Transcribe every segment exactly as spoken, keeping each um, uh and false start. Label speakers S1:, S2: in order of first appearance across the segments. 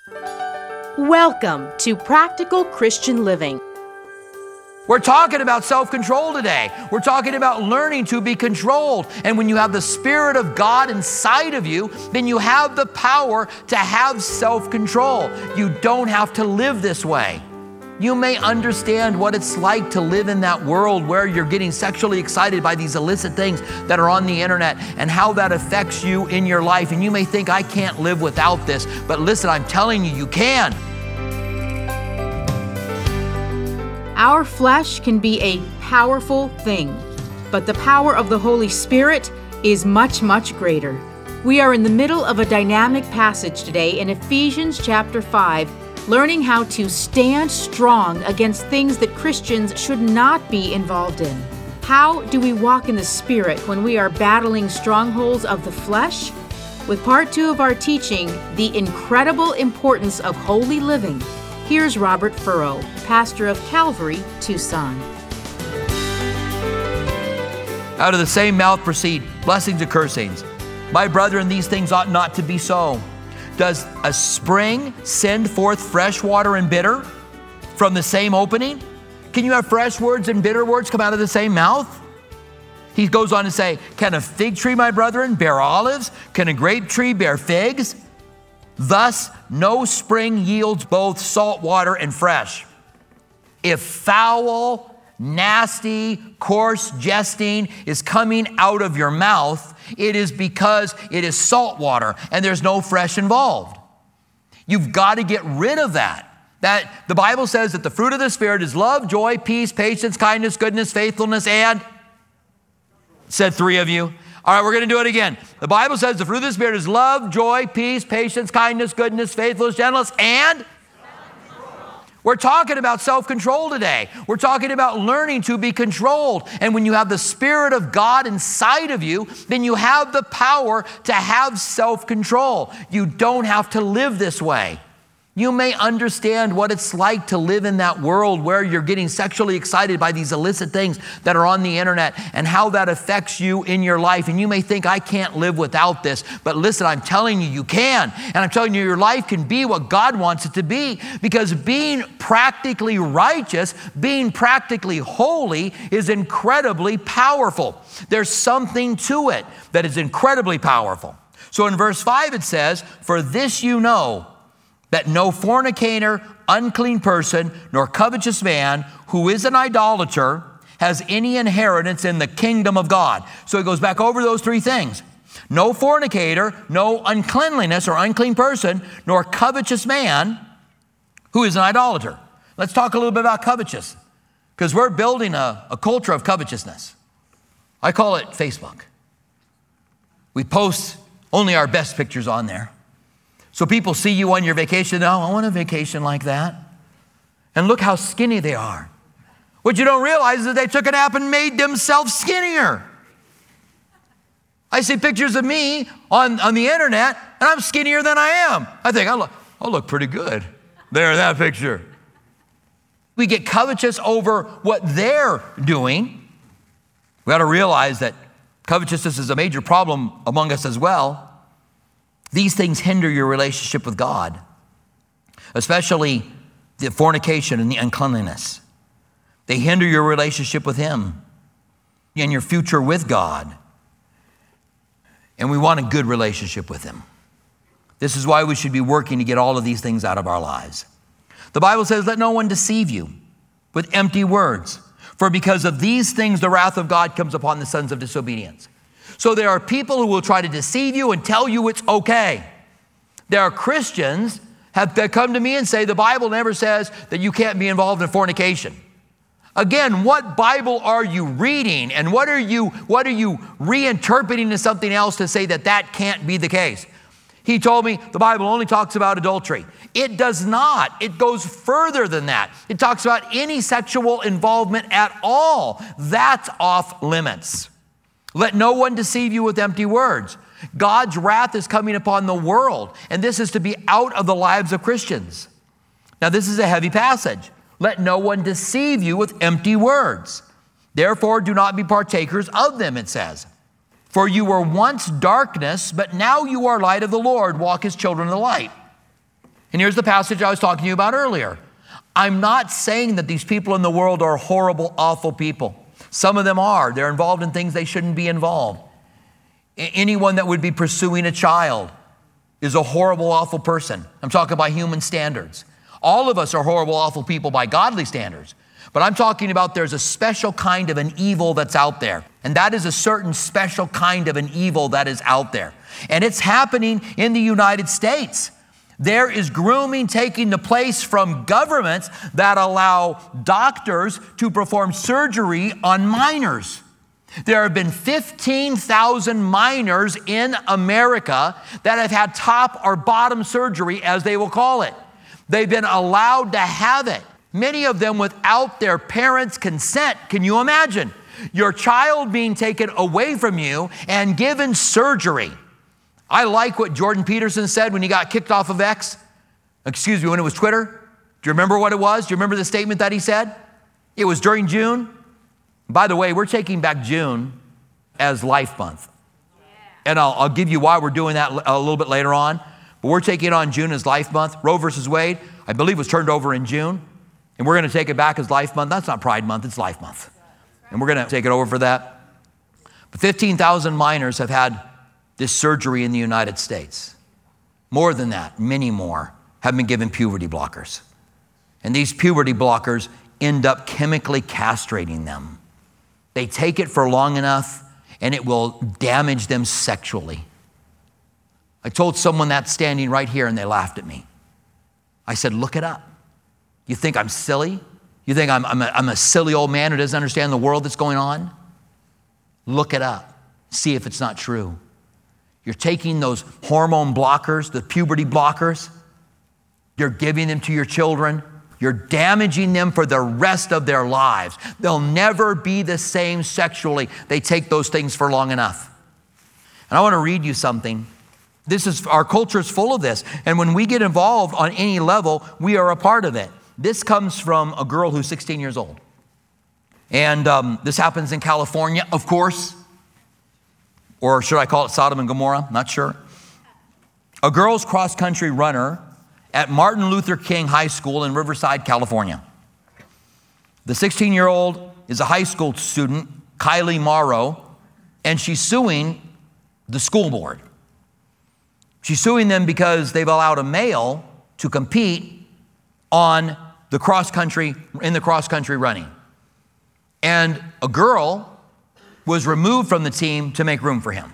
S1: Welcome to Practical Christian Living.
S2: We're talking about self-control today. We're talking about learning to be controlled. And when you have the Spirit of God inside of you, then you have the power to have self-control. You don't have to live this way. You may understand what it's like to live in that world where you're getting sexually excited by these illicit things that are on the internet and how that affects you in your life. And you may think, I can't live without this. But listen, I'm telling you, you can.
S1: Our flesh can be a powerful thing, but the power of the Holy Spirit is much, much greater. We are in the middle of a dynamic passage today in Ephesians chapter five, learning how to stand strong against things that Christians should not be involved in. How do we walk in the Spirit when we are battling strongholds of the flesh? With part two of our teaching, The Incredible Importance of Holy Living, here's Robert Furrow, pastor of Calvary, Tucson.
S2: Out of the same mouth proceed blessings and cursings. My brethren, these things ought not to be so. Does a spring send forth fresh water and bitter from the same opening? Can you have fresh words and bitter words come out of the same mouth? He goes on to say, can a fig tree, my brethren, bear olives? Can a grape tree bear figs? Thus, no spring yields both salt water and fresh. If foul, nasty, coarse jesting is coming out of your mouth, it is because it is salt water and there's no fresh involved. You've got to get rid of that. That the Bible says that the fruit of the Spirit is love, joy, peace, patience, kindness, goodness, faithfulness, and said three of you. All right, we're going to do it again. The Bible says the fruit of the Spirit is love, joy, peace, patience, kindness, goodness, faithfulness, gentleness, and we're talking about self-control today. We're talking about learning to be controlled. And when you have the Spirit of God inside of you, then you have the power to have self-control. You don't have to live this way. You may understand what it's like to live in that world where you're getting sexually excited by these illicit things that are on the internet and how that affects you in your life. And you may think, I can't live without this. But listen, I'm telling you, you can. And I'm telling you, your life can be what God wants it to be, because being practically righteous, being practically holy is incredibly powerful. There's something to it that is incredibly powerful. So in verse five, it says, for this you know, that no fornicator, unclean person, nor covetous man who is an idolater has any inheritance in the kingdom of God. So he goes back over those three things. No fornicator, no uncleanliness or unclean person, nor covetous man who is an idolater. Let's talk a little bit about covetous, because we're building a, a culture of covetousness. I call it Facebook. We post only our best pictures on there. So people see you on your vacation, oh, I want a vacation like that. And look how skinny they are. What you don't realize is that they took a nap and made themselves skinnier. I see pictures of me on, on the internet, and I'm skinnier than I am. I think, I look, I look pretty good there in that picture. We get covetous over what they're doing. We got to realize that covetousness is a major problem among us as well. These things hinder your relationship with God, especially the fornication and the uncleanliness. They hinder your relationship with Him and your future with God. And we want a good relationship with Him. This is why we should be working to get all of these things out of our lives. The Bible says, let no one deceive you with empty words, for because of these things the wrath of God comes upon the sons of disobedience. So there are people who will try to deceive you and tell you it's okay. There are Christians have, that come to me and say the Bible never says that you can't be involved in fornication. Again, what Bible are you reading, and what are you, what are you reinterpreting to something else to say that that can't be the case? He told me the Bible only talks about adultery. It does not. It goes further than that. It talks about any sexual involvement at all. That's off limits. Let no one deceive you with empty words. God's wrath is coming upon the world, and this is to be out of the lives of Christians. Now, this is a heavy passage. Let no one deceive you with empty words. Therefore, do not be partakers of them, it says. For you were once darkness, but now you are light of the Lord. Walk as children of the light. And here's the passage I was talking to you about earlier. I'm not saying that these people in the world are horrible, awful people. Some of them are. They're involved in things they shouldn't be involved. Anyone that would be pursuing a child is a horrible, awful person. I'm talking by human standards. All of us are horrible, awful people by godly standards. But I'm talking about there's a special kind of an evil that's out there. And that is a certain special kind of an evil that is out there. And it's happening in the United States. There is grooming taking the place from governments that allow doctors to perform surgery on minors. There have been fifteen thousand minors in America that have had top or bottom surgery, as they will call it. They've been allowed to have it, many of them without their parents' consent. Can you imagine your child being taken away from you and given surgery? I like what Jordan Peterson said when he got kicked off of X. Excuse me, when it was Twitter. Do you remember what it was? Do you remember the statement that he said? It was during June. By the way, we're taking back June as Life Month. And I'll, I'll give you why we're doing that a little bit later on. But we're taking on June as Life Month. Roe versus Wade, I believe, was turned over in June. And we're going to take it back as Life Month. That's not Pride Month, it's Life Month. And we're going to take it over for that. But fifteen thousand minors have had this surgery in the United States. More than that, many more have been given puberty blockers. And these puberty blockers end up chemically castrating them. They take it for long enough and it will damage them sexually. I told someone that standing right here and they laughed at me. I said, look it up. You think I'm silly? You think I'm, I'm, a, I'm a silly old man who doesn't understand the world that's going on? Look it up. See if it's not true. You're taking those hormone blockers, the puberty blockers, you're giving them to your children, you're damaging them for the rest of their lives. They'll never be the same sexually. They take those things for long enough. And I want to read you something. This is, our culture is full of this. And when we get involved on any level, we are a part of it. This comes from a girl who's sixteen years old. And um, this happens in California, of course. Or should I call it Sodom and Gomorrah? Not sure. A girls cross-country runner at Martin Luther King High School in Riverside, California. The sixteen-year-old is a high school student, Kylie Morrow, and she's suing the school board. She's suing them because they've allowed a male to compete on the cross-country, in the cross-country running. And a girl was removed from the team to make room for him.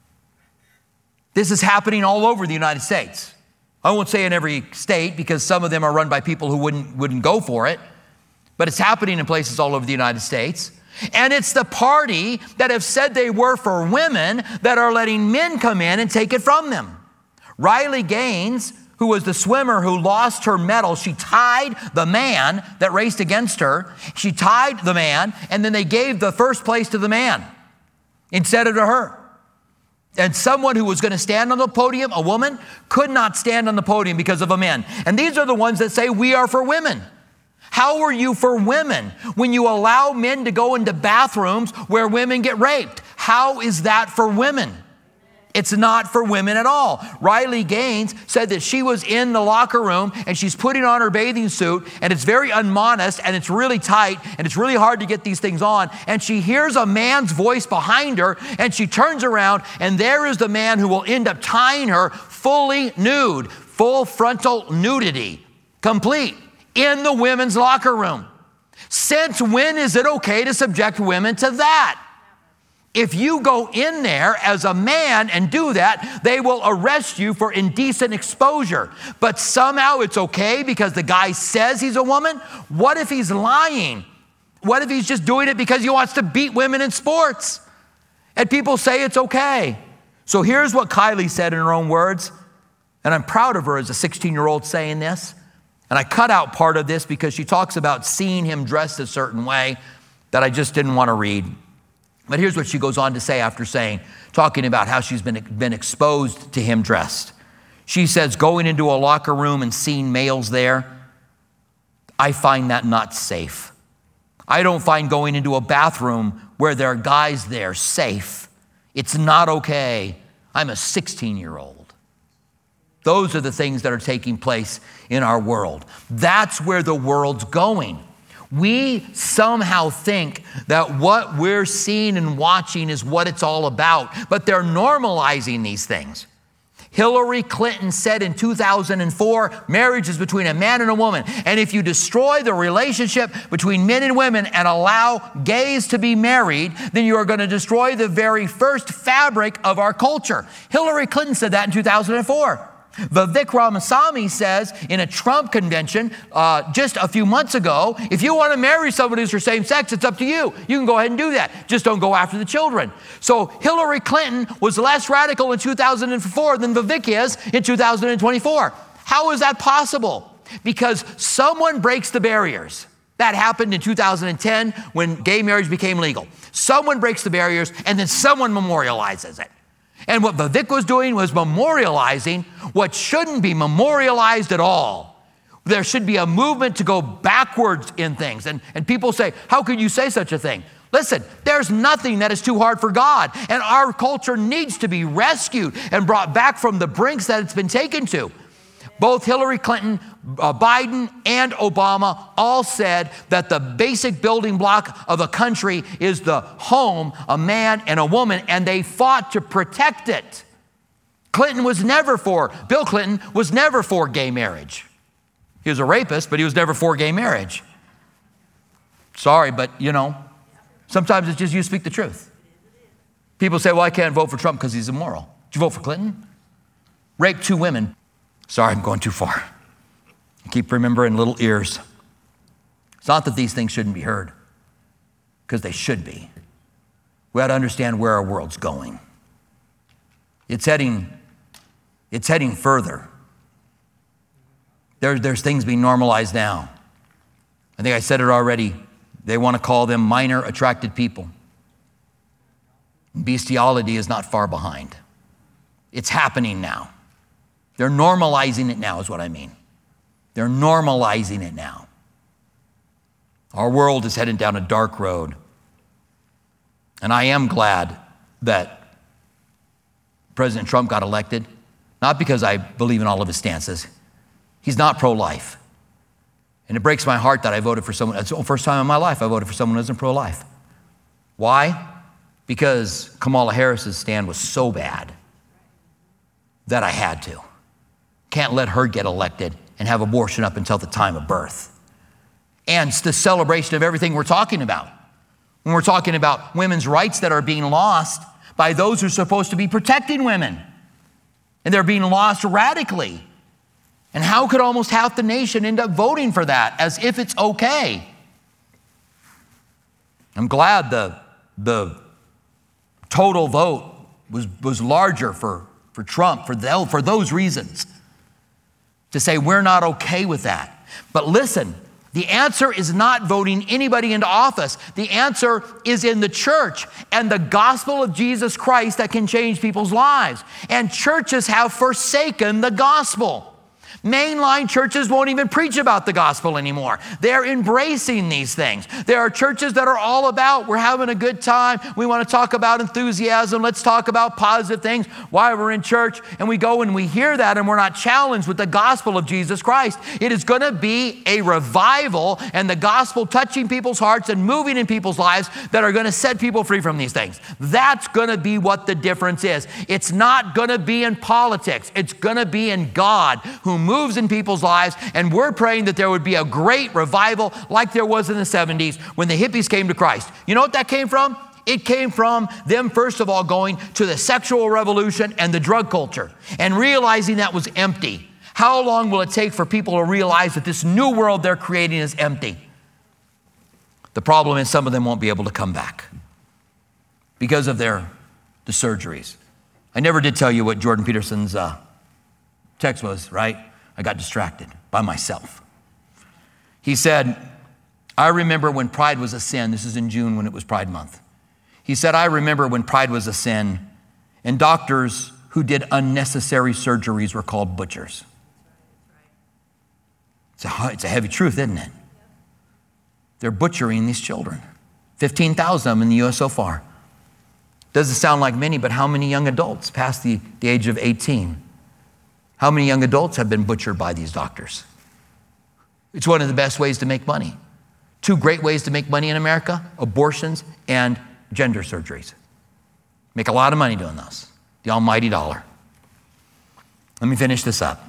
S2: This is happening all over the United States. I won't say in every state because some of them are run by people who wouldn't, wouldn't go for it, but it's happening in places all over the United States. And it's the party that have said they were for women that are letting men come in and take it from them. Riley Gaines, who was the swimmer who lost her medal, she tied the man that raced against her. She tied the man, and then they gave the first place to the man instead of to her. And someone who was going to stand on the podium, a woman, could not stand on the podium because of a man. And these are the ones that say, we are for women. How are you for women when you allow men to go into bathrooms where women get raped? How is that for women? It's not for women at all. Riley Gaines said that she was in the locker room and she's putting on her bathing suit and it's very unmodest and it's really tight and it's really hard to get these things on. And she hears a man's voice behind her and she turns around and there is the man who will end up tying her fully nude, full frontal nudity, complete, in the women's locker room. Since when is it okay to subject women to that? If you go in there as a man and do that, they will arrest you for indecent exposure. But somehow it's okay because the guy says he's a woman. What if he's lying? What if he's just doing it because he wants to beat women in sports? And people say it's okay. So here's what Kylie said in her own words. And I'm proud of her as a sixteen-year-old saying this. And I cut out part of this because she talks about seeing him dressed a certain way that I just didn't want to read. But here's what she goes on to say after saying, talking about how she's been, been exposed to him dressed. She says, going into a locker room and seeing males there, I find that not safe. I don't find going into a bathroom where there are guys there safe. It's not okay. I'm a sixteen-year-old. Those are the things that are taking place in our world. That's where the world's going. We somehow think that what we're seeing and watching is what it's all about, but they're normalizing these things. Hillary Clinton said in two thousand four, marriage is between a man and a woman. And if you destroy the relationship between men and women and allow gays to be married, then you are going to destroy the very first fabric of our culture. Hillary Clinton said that in two thousand four. Vivek Ramaswamy says in a Trump convention uh, just a few months ago, if you want to marry somebody who's your same sex, it's up to you. You can go ahead and do that. Just don't go after the children. So Hillary Clinton was less radical in two thousand four than Vivek is in two thousand twenty-four. How is that possible? Because someone breaks the barriers. That happened in two thousand ten when gay marriage became legal. Someone breaks the barriers and then someone memorializes it. And what Vivek was doing was memorializing what shouldn't be memorialized at all. There should be a movement to go backwards in things. And, and people say, how could you say such a thing? Listen, there's nothing that is too hard for God. And our culture needs to be rescued and brought back from the brinks that it's been taken to. Both Hillary Clinton, uh, Biden, and Obama all said that the basic building block of a country is the home, a man and a woman, and they fought to protect it. Clinton was never for, Bill Clinton was never for gay marriage. He was a rapist, but he was never for gay marriage. Sorry, but you know, sometimes it's just you speak the truth. People say, well, I can't vote for Trump because he's immoral. Did you vote for Clinton? Raped two women. Sorry, I'm going too far. I keep remembering little ears. It's not that these things shouldn't be heard, because they should be. We ought to understand where our world's going. It's heading, it's heading further. There, there's things being normalized now. I think I said it already. They want to call them minor attracted people. Bestiality is not far behind. It's happening now. They're normalizing it now is what I mean. They're normalizing it now. Our world is heading down a dark road. And I am glad that President Trump got elected, not because I believe in all of his stances. He's not pro-life. And it breaks my heart that I voted for someone, it's the first time in my life I voted for someone who isn't pro-life. Why? Because Kamala Harris's stand was so bad that I had to. Can't let her get elected and have abortion up until the time of birth. And it's the celebration of everything we're talking about. When we're talking about women's rights that are being lost by those who are supposed to be protecting women. And they're being lost radically. And how could almost half the nation end up voting for that as if it's okay? I'm glad the, the total vote was, was larger for, for Trump for, the, for those reasons. To say we're not okay with that. But listen, the answer is not voting anybody into office. The answer is in the church and the gospel of Jesus Christ that can change people's lives. And churches have forsaken the gospel. Mainline churches won't even preach about the gospel anymore. They're embracing these things. There are churches that are all about, we're having a good time. We want to talk about enthusiasm. Let's talk about positive things while we're in church. And we go and we hear that and we're not challenged with the gospel of Jesus Christ. It is going to be a revival and the gospel touching people's hearts and moving in people's lives that are going to set people free from these things. That's going to be what the difference is. It's not going to be in politics. It's going to be in God who moves moves in people's lives, and we're praying that there would be a great revival like there was in the seventies when the hippies came to Christ. You know what that came from? It came from them, first of all, going to the sexual revolution and the drug culture and realizing that was empty. How long will it take for people to realize that this new world they're creating is empty? The problem is some of them won't be able to come back because of their the surgeries. I never did tell you what Jordan Peterson's uh, text was, right? I got distracted by myself. He said, I remember when pride was a sin. This is in June when it was Pride Month. He said, I remember when pride was a sin and doctors who did unnecessary surgeries were called butchers. It's a, it's a heavy truth, isn't it? They're butchering these children. fifteen thousand of them in the U S so far. Doesn't sound like many, but how many young adults past the, the age of eighteen? How many young adults have been butchered by these doctors? It's one of the best ways to make money. Two great ways to make money in America: abortions and gender surgeries. Make a lot of money doing those. The almighty dollar. Let me finish this up.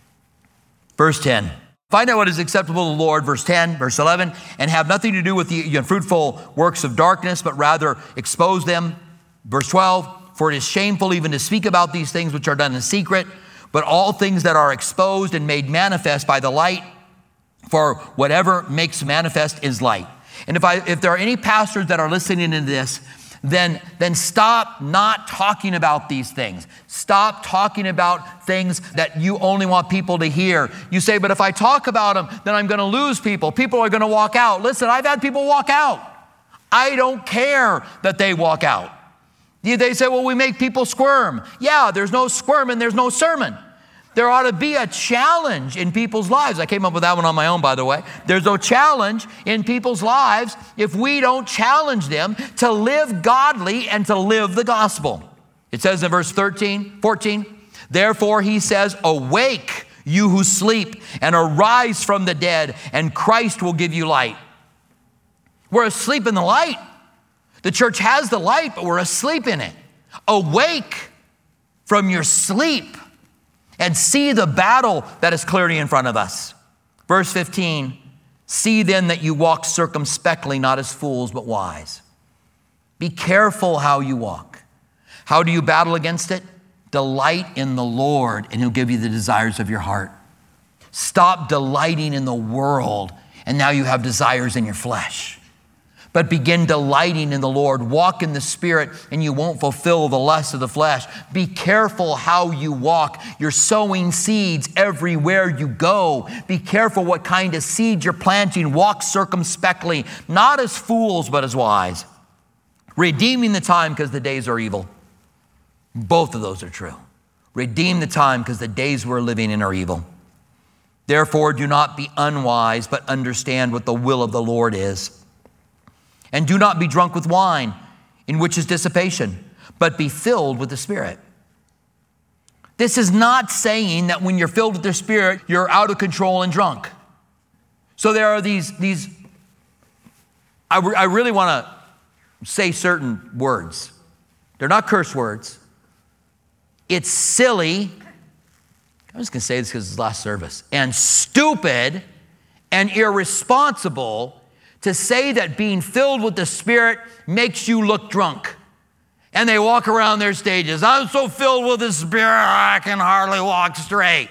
S2: Verse ten. Find out what is acceptable to the Lord, verse ten, verse eleven, and have nothing to do with the unfruitful works of darkness, but rather expose them. Verse twelve, for it is shameful even to speak about these things which are done in secret, but all things that are exposed and made manifest by the light, for whatever makes manifest is light. And if I, if there are any pastors that are listening to this, then, then stop not talking about these things. Stop talking about things that you only want people to hear. You say, but if I talk about them, then I'm going to lose people. People are going to walk out. Listen, I've had people walk out. I don't care that they walk out. They say, well, we make people squirm. Yeah, there's no squirm and there's no sermon. There ought to be a challenge in people's lives. I came up with that one on my own, by the way. There's no challenge in people's lives if we don't challenge them to live godly and to live the gospel. It says in verse thirteen, fourteen, therefore he says, awake, you who sleep, and arise from the dead, and Christ will give you light. We're asleep in the light. The church has the light, but we're asleep in it. Awake from your sleep and see the battle that is clearly in front of us. Verse fifteen, see then that you walk circumspectly, not as fools, but wise. Be careful how you walk. How do you battle against it? Delight in the Lord, and he'll give you the desires of your heart. Stop delighting in the world, and now you have desires in your flesh. But begin delighting in the Lord. Walk in the Spirit, and you won't fulfill the lust of the flesh. Be careful how you walk. You're sowing seeds everywhere you go. Be careful what kind of seeds you're planting. Walk circumspectly, not as fools, but as wise. Redeeming the time because the days are evil. Both of those are true. Redeem the time because the days we're living in are evil. Therefore, do not be unwise, but understand what the will of the Lord is. And do not be drunk with wine, in which is dissipation, but be filled with the Spirit. This is not saying that when you're filled with the Spirit, you're out of control and drunk. So there are these, these I, re- I really want to say certain words. They're not curse words. It's silly. I'm just going to say this because it's last service. And stupid and irresponsible to say that being filled with the Spirit makes you look drunk. And they walk around their stages. I'm so filled with the Spirit, I can hardly walk straight.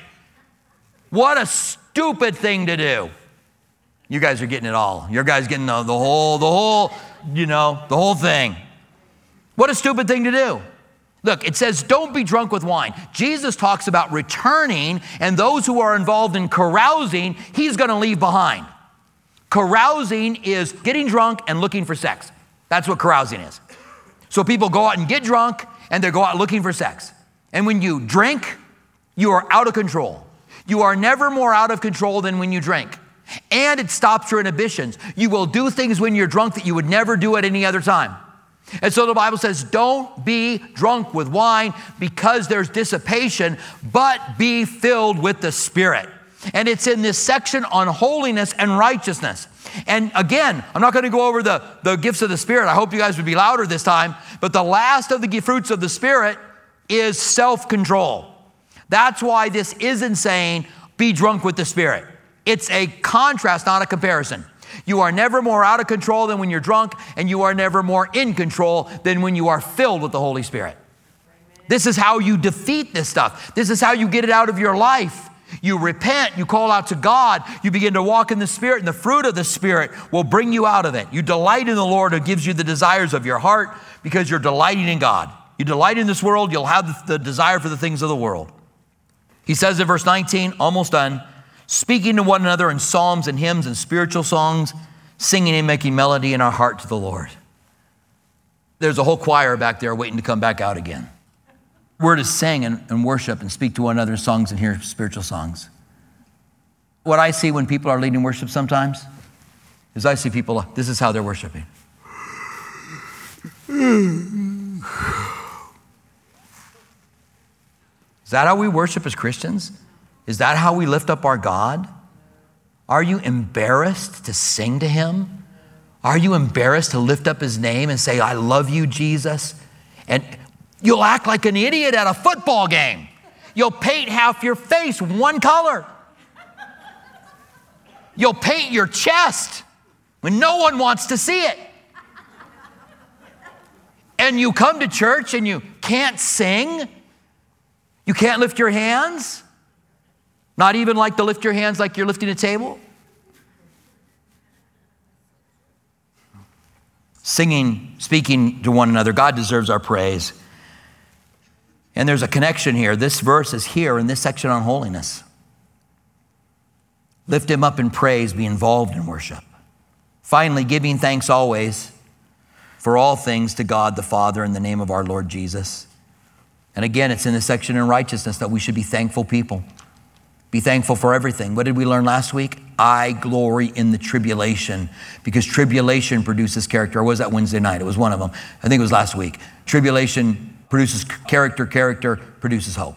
S2: What a stupid thing to do. You guys are getting it all. You guys getting the, the whole, the whole, you know, the whole thing. What a stupid thing to do. Look, it says, don't be drunk with wine. Jesus talks about returning, and those who are involved in carousing, he's going to leave behind. Carousing is getting drunk and looking for sex. That's what carousing is. So people go out and get drunk, and they go out looking for sex. And when you drink, you are out of control. You are never more out of control than when you drink. And it stops your inhibitions. You will do things when you're drunk that you would never do at any other time. And so the Bible says, don't be drunk with wine because there's dissipation, but be filled with the Spirit. And it's in this section on holiness and righteousness. And again, I'm not going to go over the, the gifts of the Spirit. I hope you guys would be louder this time. But the last of the fruits of the Spirit is self-control. That's why this isn't saying be drunk with the Spirit. It's a contrast, not a comparison. You are never more out of control than when you're drunk, and you are never more in control than when you are filled with the Holy Spirit. This is how you defeat this stuff. This is how you get it out of your life. You repent, you call out to God, you begin to walk in the Spirit, and the fruit of the Spirit will bring you out of it. You delight in the Lord who gives you the desires of your heart because you're delighting in God. You delight in this world, you'll have the, the desire for the things of the world. He says in verse nineteen, almost done, speaking to one another in psalms and hymns and spiritual songs, singing and making melody in our heart to the Lord. There's a whole choir back there waiting to come back out again. We're to sing and, and worship and speak to one another in songs and hear spiritual songs. What I see when people are leading worship sometimes is I see people, this is how they're worshiping. Is that how we worship as Christians? Is that how we lift up our God? Are you embarrassed to sing to him? Are you embarrassed to lift up his name and say, I love you, Jesus? And you'll act like an idiot at a football game. You'll paint half your face one color. You'll paint your chest when no one wants to see it. And you come to church and you can't sing. You can't lift your hands. Not even like to lift your hands like you're lifting a table. Singing, speaking to one another. God deserves our praise. And there's a connection here. This verse is here in this section on holiness. Lift him up in praise, be involved in worship. Finally, giving thanks always for all things to God the Father in the name of our Lord Jesus. And again, it's in this section in righteousness that we should be thankful people. Be thankful for everything. What did we learn last week? I glory in the tribulation, because tribulation produces character. Or was that Wednesday night? It was one of them. I think it was last week. Tribulation produces character. Character produces hope.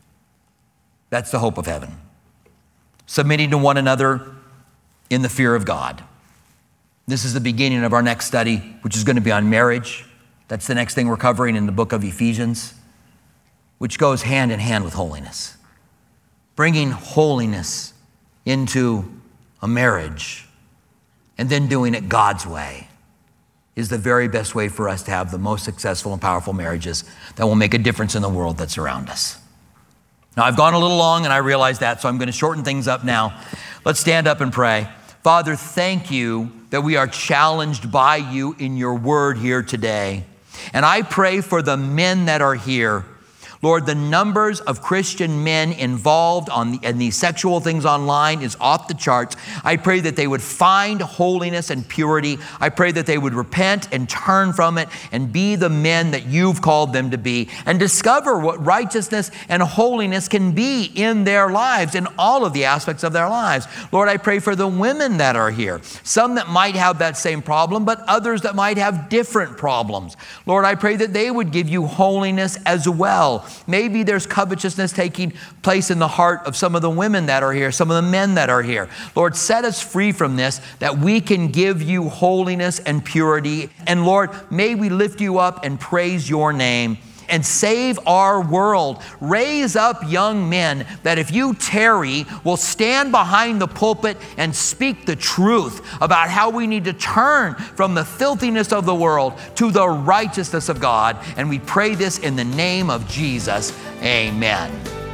S2: That's the hope of heaven. Submitting to one another in the fear of God. This is the beginning of our next study, which is going to be on marriage. That's the next thing we're covering in the book of Ephesians, which goes hand in hand with holiness. Bringing holiness into a marriage and then doing it God's way is the very best way for us to have the most successful and powerful marriages that will make a difference in the world that's around us. Now, I've gone a little long and I realize that, so I'm going to shorten things up now. Let's stand up and pray. Father, thank you that we are challenged by you in your word here today. And I pray for the men that are here. Lord, the numbers of Christian men involved on the, in these sexual things online is off the charts. I pray that they would find holiness and purity. I pray that they would repent and turn from it and be the men that you've called them to be and discover what righteousness and holiness can be in their lives, in all of the aspects of their lives. Lord, I pray for the women that are here, some that might have that same problem, but others that might have different problems. Lord, I pray that they would give you holiness as well. Maybe there's covetousness taking place in the heart of some of the women that are here, some of the men that are here. Lord, set us free from this, that we can give you holiness and purity. And Lord, may we lift you up and praise your name and save our world. Raise up young men that if you tarry, will stand behind the pulpit and speak the truth about how we need to turn from the filthiness of the world to the righteousness of God. And we pray this in the name of Jesus. Amen.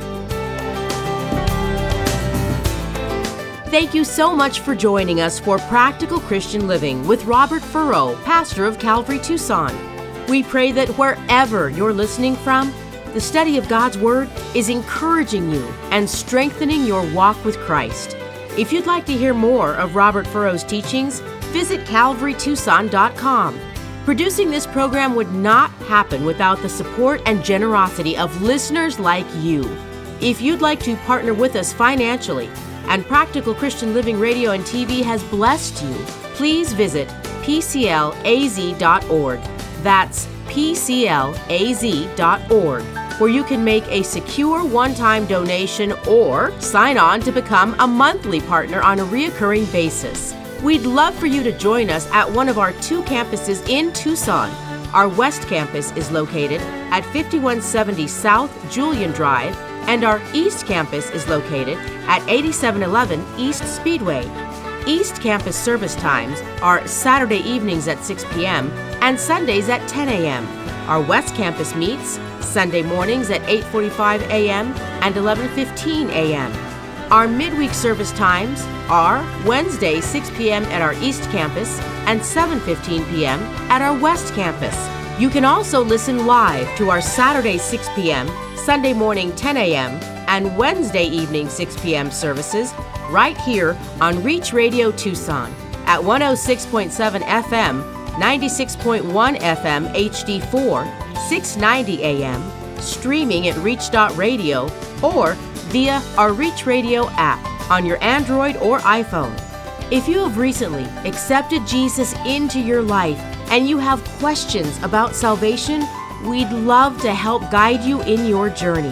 S3: Thank you so much for joining us for Practical Christian Living with Robert Furrow, pastor of Calvary Tucson. We pray that wherever you're listening from, the study of God's Word is encouraging you and strengthening your walk with Christ. If you'd like to hear more of Robert Furrow's teachings, visit calvary tucson dot com. Producing this program would not happen without the support and generosity of listeners like you. If you'd like to partner with us financially, and Practical Christian Living Radio and T V has blessed you, please visit p c l a z dot org. That's p c l a z dot org, where you can make a secure one-time donation or sign on to become a monthly partner on a reoccurring basis. We'd love for you to join us at one of our two campuses in Tucson. Our West Campus is located at fifty-one seventy South Julian Drive, and our East Campus is located at eighty-seven eleven East Speedway. East Campus service times are Saturday evenings at six p.m. and Sundays at ten a.m. Our West Campus meets Sunday mornings at eight forty-five a.m. and eleven fifteen a.m. Our midweek service times are Wednesday six p.m. at our East Campus and seven fifteen p.m. at our West Campus. You can also listen live to our Saturday six p.m., Sunday morning ten a.m., and Wednesday evening six p.m. services right here on Reach Radio Tucson at one oh six point seven F M, ninety-six point one F M H D four, six ninety A M, streaming at reach dot radio, or via our Reach Radio app on your Android or iPhone. If you have recently accepted Jesus into your life and you have questions about salvation, we'd love to help guide you in your journey.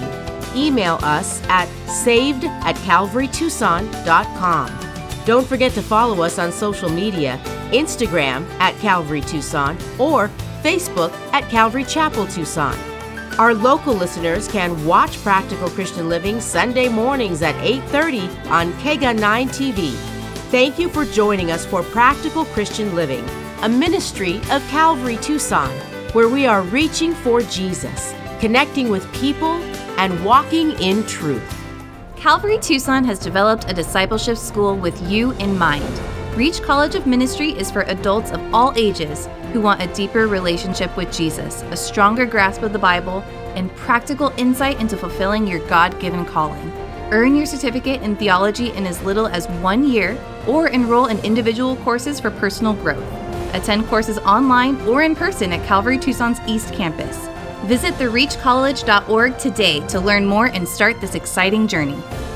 S3: email us at saved at calvary tucson dot com. Don't forget to follow us on social media, Instagram at Calvary Tucson or Facebook at Calvary Chapel Tucson. Our local listeners can watch Practical Christian Living Sunday mornings at eight thirty on K G A nine T V. Thank you for joining us for Practical Christian Living, a ministry of Calvary Tucson, where we are reaching for Jesus, connecting with people, and walking in truth.
S4: Calvary Tucson has developed a discipleship school with you in mind. Reach College of Ministry is for adults of all ages who want a deeper relationship with Jesus, a stronger grasp of the Bible, and practical insight into fulfilling your God-given calling. Earn your certificate in theology in as little as one year, or enroll in individual courses for personal growth. Attend courses online or in person at Calvary Tucson's East Campus. Visit the reach college dot org today to learn more and start this exciting journey.